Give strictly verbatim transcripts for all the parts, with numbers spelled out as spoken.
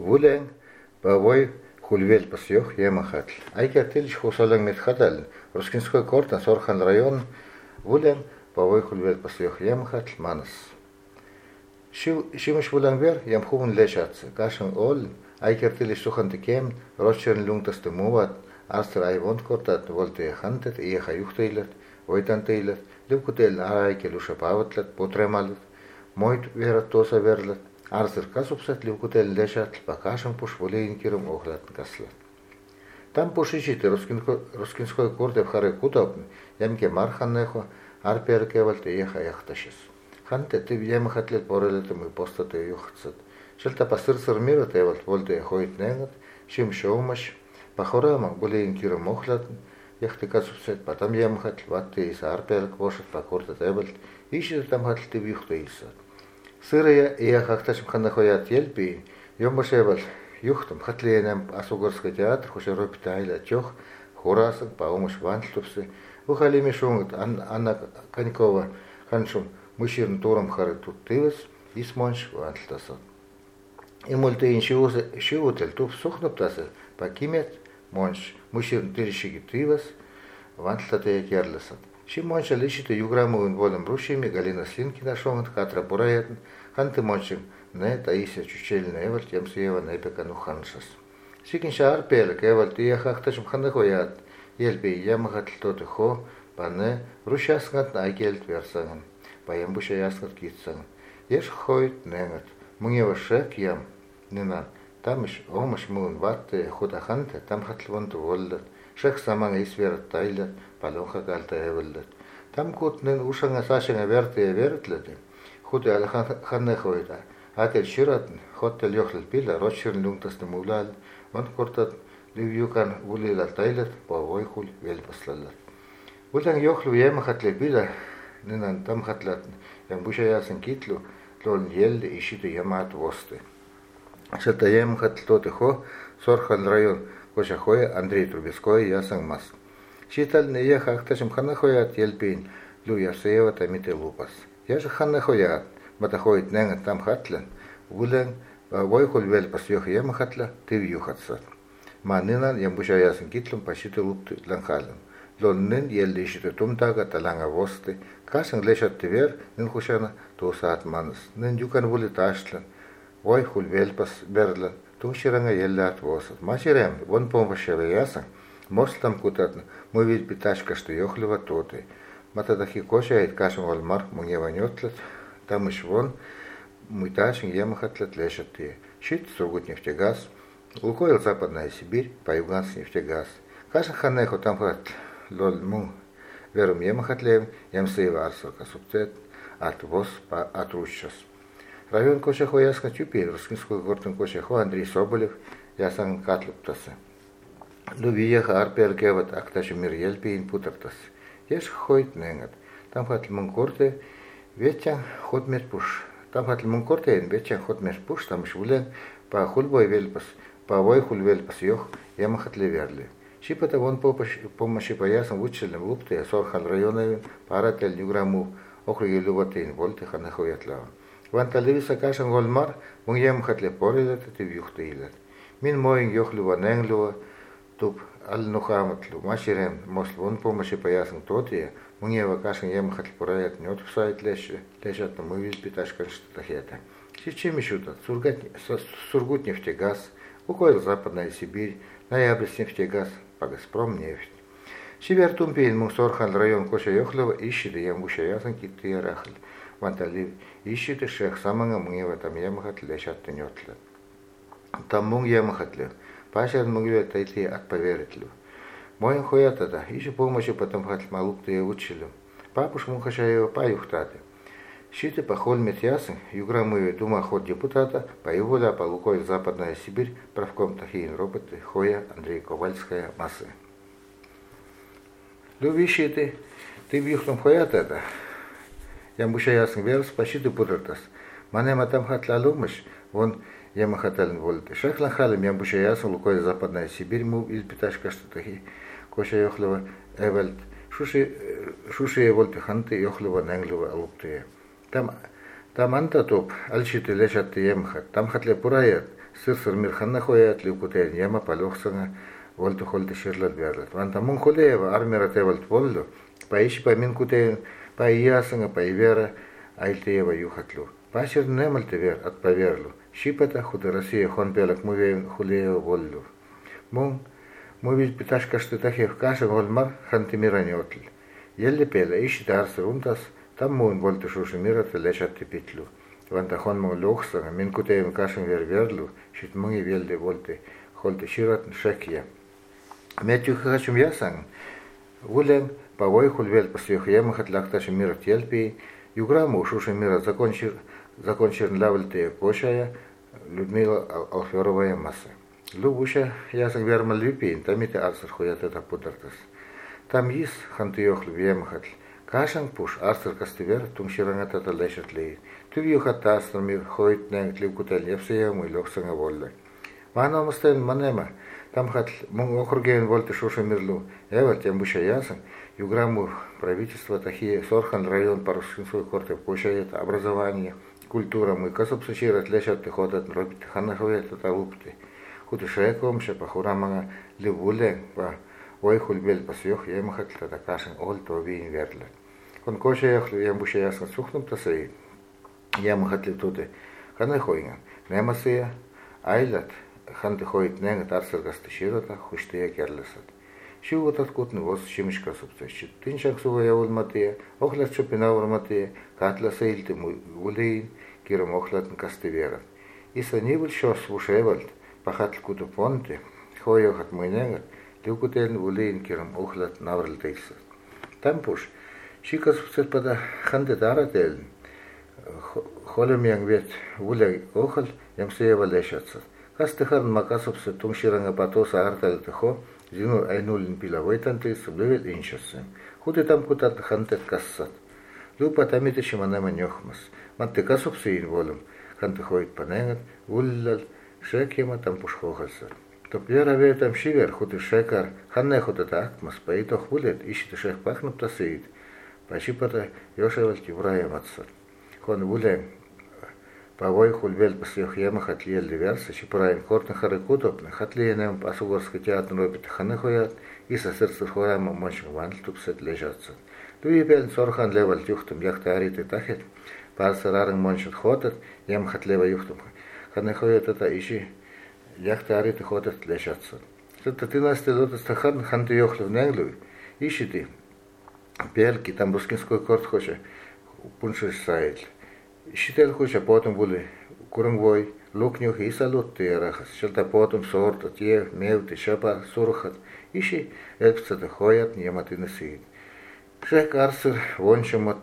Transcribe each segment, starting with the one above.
Вулен бавой хульвел пасёх ямахатл. Айкер тилш хусалан метхатал. Рускинской корта Сорхан район. Вулен бавой хульвел пасёх ямахатл манас. Шимаш вулангвер ямхувун лешатс. Кашан ол айкер тилш сухан текем росчерн лунгтасте муват. Астер айвонд кортат волте хантет иеха юхтейлет. Ойдан тейлет. Левкутел арайкел уша паватлет потремалет. Мойт верат тоса верлет. Арсер касупсат левкутел лешатл покашан пуш волейн киром охлат каслет. Там пушичите рускинской корте в харе кутапн, ямке марханнехо, арперке вальте еха яхташис. Ханте ты в ямахатлет порелетом и постате юхцат. Шельта пасырсыр мира тевалт вольте хоит негат, шим шоумаш, пахорама волейн киром охлат, яхте касупсат, потом ямахатл ватте из арперк вошат по корте тевалт, ищет там хатл ты в юхтеисат. Сырая еха яхташим ханнехоят елпи, йомбашевал, Юхтам хатлеенам асугарский театр, хоша ропитайла чох, хорасак, паумаш вантлупсы, ухалими шунгат Анна Конькова, ханшум мыширн турам хары туттывас, и смонш вантлтасат. И мультеин шиутель туп сухнуптасы, покимет, монш мыширн тырищиги тывас, вантлтатая керласат. Ши монша лишите юграмовын волем рушими, Галина Слинкина шонгат, Катра Бураятн, ханты моншим, не таися чучельна евалт ям сева не пекану ханшас. Сикин шаар пелек евалт ия хахташм ханахоят елпи ямахат тоты хо пане рушасгат айгелт версаган па ямбуша ясгат китсаган. Еш хойт негат мунева шек ям нина тамиш омаш мун ватте худаханте там хатлвант воллат шек саман исверат тайлат палонха галта еваллат. Там кутнен ушанга сашанга верте вертлете худе алхан ханахойта. Ател ширатн, хотел йохлет пила, рочерн лунгтасты мулал, ван кортат ливюкан вулилал тайлет, павойхуль вельпаслалат. Улан йохлу ямахатле пила, нинан там хатлатн, ям буша ясен китлу, лон елде ищите ямат восты. Шата ямахатл тоты хо, Сорхан район, кошахоя Андрей Трубецкой ясен мас. Шитал не еха ахташим ханахоят елпин, лу ясеева тамите лупас. Я же ханахоят. Матахоит ненга там хатлен, вулен, войхуль вель пасьёх ема хатла, ты вьюхатсат. Манинан ямбуша ясен китлум пашите лупты ланхален. Лоннен елли ищите тумтага таланга восты, кашен лешат тивер, нин хушана тусаат манас. Нин юкан вули ташлен, войхуль вель пас берлен, туширанга еллят восат. Маширем, вон помощеве ясен, морслам кутатн, мы ведь питашка что йохлева тоты. Матадахи кошает кашен вальмар мунева нётлет, там еще вон мыташин ямахатлет лешатые. Щит Сургутнефтегаз, Лукойл Западная Сибирь, Паюганс нефтегаз. Кашин ханехо там хат лол му верум ямахатлеем, ямсеева арсока субцет, от воз по отрущас. Район Кошахо яска чупи, Рускинской гортен Кошахо Андрей Соболев, ясан катлуптасы. Лувиеха арпер геват акташи мир елпиин путартас. Еш хойт ненгат. Там хат мункорте, Ветчан ход мерпуш. Там хатл мункортейн, ветчан ход мерпуш, там швулен, по хульбой вельпас, по войхуль вельпас йох, ямахатле верли. Шипата вон помощи поясам вучелем лупте, Сорхан районовин, паратель нюграму, округи люватейн, вольте ханахоятлава. Ван талевиса кашан гольмар, мун ямахатле порелет, и вьюхтейлет. Мин моин йох люва ненглюва, туп ал нухаматлу, маширем, мосл вон помощи поясам тотия, Мне вакашин ямахатл пурает не отпусает леше, лежат на мой питашка что-то хета. Сейчас еще тут Сургутнефтегаз, Лукойл Западная Сибирь, Ноябрьск нефтегаз, по Газпром нефть. Сибирь-Тумпейн, Мусорхан район Коша-Йохлева, ищет ямбуша ясан китты рахль. Ванталив ищет шех самага мунева там ямахатл лежат не отлет. Там мунг ямахатле, пашар мугве тайти от поверитлю. Мой хоята да, еще помощи потом хатл малук-то я учили. Папуш мухашаева паюхтаты. Щиты похоль метьясы, юграмы дума ход депутата, поеволя по Лукойл Западная Сибирь, правком тахиин роботы, хоя Андрей Ковальская массы. Любишь ты, ты вьюхтом хоята да. Я муша ясен верс, пощиты пудратас. Манема там хатла лумыш, вон ямахатален вольты. Шахлан халем я муша ясен Лукойл Западная Сибирь, му или питашка что тахи. Коша йохлева эвелт, шуши шуши вольты ханты йохлева ненглева алуптые. Там там анта топ, альчите лешат емхат, там хатле пурает, сыр-сыр мирханна хоят лукутен яма палохсана волту холте ширлат берлат. Ванта мун холева армера тевалт воллу. Паиши па мин кутен па ясанга па ивера айлтеева юхатлу. Пашер немал тевер от поверлу. Шипата худа Россия хон пелак мувеен хулеева воллу. Мун мувить питашка что тахев каша голмар хантимирани отл. Елли пела ищи тарсер умтас там мун волту шуши мират лешат типитлу. Ванта хон мун лохсага мин кутен кашен вер верлу. Шит мунги велде волте холте шират шекия. Метю хачум ясан. Вулем павой хульвел посех емахат лакташи мира тельпи. Юграму шуши мира закончир закончир лавльте кошая Людмила Алферовая масса. Лубуша ясан вермал липин, тамите арсер хуят это пудартас. Там есть хантыёх львемахат. Кашан пуш арсер кастивер тумширангат это лешат лей. Тувьюхат тастер мир хоит нянг ливкутель епсеему и лёхсанга волле. Мана мастен манема. Там хат мун округен вольте шуши мирлу. Эвер тем буша ясан. Юграму правительство тахие Сорхан район парусинской корте кошает образование, культура мы касоб сучират лешат ходят робит ханахует это лупты. Худ шеком ше пахурамага ливуле па ой хульбел пасёх емахат та кашен ол то вин верле. Кон кошаях ям буша ясан сухнум тасей. Ямахат ли туде ханахуинга. Немасия айлат ханты хоит ненг тарсер гастыширата хуштия керлесат. Шивот откутны вос шимишка субсещит. Тинчак сува явул матия, охлат чопинавр матия, катла сейлты улейн, киром охлатн кастеверат. Иса нибл шос вушевальд, пахатл куту понте, хойохат мойнегат, люкутелн улейн киром охлат наврл тейсат. Там пуш, шика субсет пада хандет арателн, холем янгвет вуля охал, ямсеева лешатсат. Кастыхан макасубсет тумширанга патоса арталты хо, Зину айнулин пиловой танты сублевел инчасы. Худы там кутат хантет кассат. Лупа тамите шиманема нёхмас. Манты касуп сейн волем. Ханты ходит панегат, уллал, шекема там пушхохасат. Топ вера вер там шивер, худы шекар, ханне худат акмас, паитох вулет, ищет шех пахнуп тасеид. Пачипата ёшевал кивраем отсат. Хон вулем. Павой хульвел посех ема хатлиел диверса, чипраем кортен харекутопны, хатлиенем пасугорский театр робит ханехоят, и со сердца хояма мочим ванл тупсет лежатся. Туи пелн сорхан левал юхтум яхта ариты тахет, парса рарен моншет хотет, ем хатлева юхтум. Ханехоят это ищи, яхта ариты хотет лежатся. Это ты нас ты лотос тахан ханты йохлев неглуй, ищи ты. Пелки там рускинской корт хоче, пуншиш саэль. Считал хоча потом были курангой, лукнюх и салут терахас, шелта потом сорта, те, мевты, шапа, сурхат, ищи эльпцата хоят, нематы насид. Шек арсер, вончамот,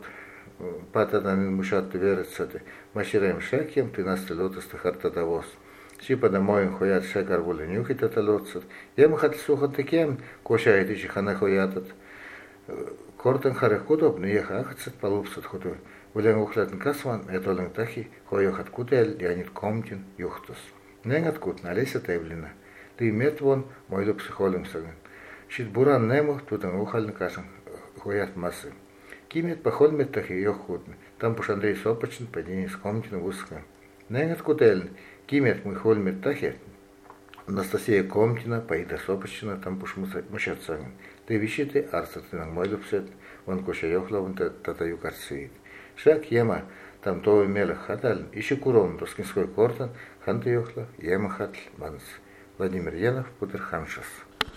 патадан мушат верецаты, машираем шекем, ты нас лотос тахарта давос. Шипа домой хоят шекар были нюхит это лотсат, ем хат сухат такем, кошает ищи хана хоятат. Кортен харекутоп, не ехахатсат полупсат хутой. Улен ухлатн касван, это олен тахи, хоёхат кутель, янит комтин, юхтус. Ненгат кут, налеся тевлина. Ты мет вон, мой луп психолем саган. Шит буран нему, тутан ухален кашан, хоят массы. Кимет похол мет тахи, йох кутн. Там пуш Андрей Сопочен, падение с комтин вускан. Ненгат кутель, кимет мой холь мет тахи, Анастасия Комтина, Паида Сопочина, там пуш мушат саган. Ты вищите, арцат ты нang мой лупсет, вон коша йохлован татаю карцеит. Шак ема, там то мелех хаталь, ищи курон, тоскинской кортан, ханты йохла, ема хатль манс. Владимир Янов, Путер Ханшас.